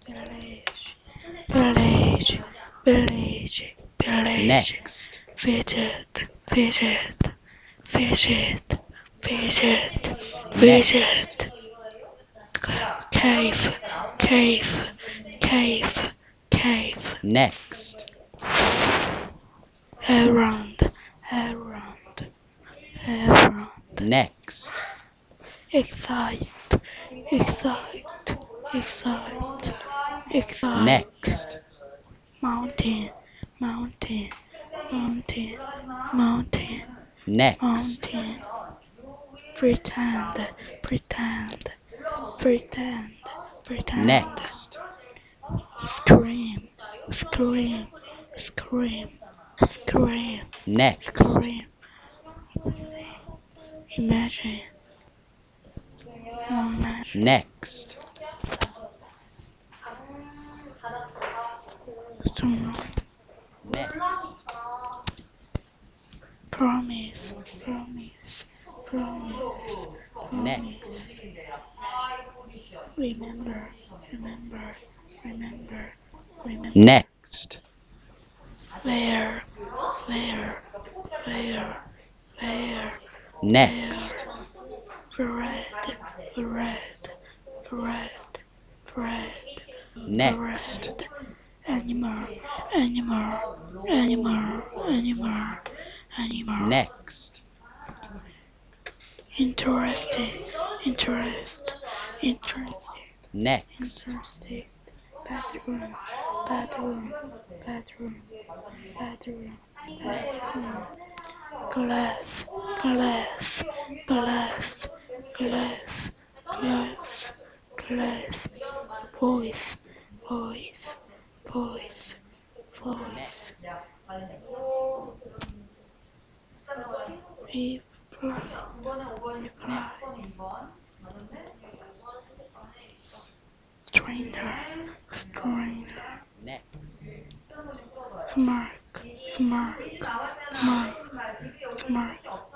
village, village, village, village. Next. Visit, visit, visit, visit, Next. visit. Cave, cave, cave, cave. Next. Around, around, around. Next. Excite, excite, excite, excite. Next. Mountain, mountain, mountain, mountain, Next. mountain. Pretend, pretend, pretend, pretend. Next. Scream, scream, scream, scream, Next. scream. Imagine, imagine. Next. Storm. Next. Promise, promise, promise, promise. Next. Remember, remember, remember, remember. Next. Where, where, where, where, Next. bread, bread, bread, bread, Next. bread. Animal, animal, animal, animal, animal. Next. Interesting, interest, interesting, Next. interesting. Bedroom, bedroom, bedroom, bedroom, bedroom. Glass, glass, glass, glass, glass, glass. Voice, voice, voice, voice. Next. Reply, reply. Strainer, strainer. Next. Smirk, smirk, smirk, smirk.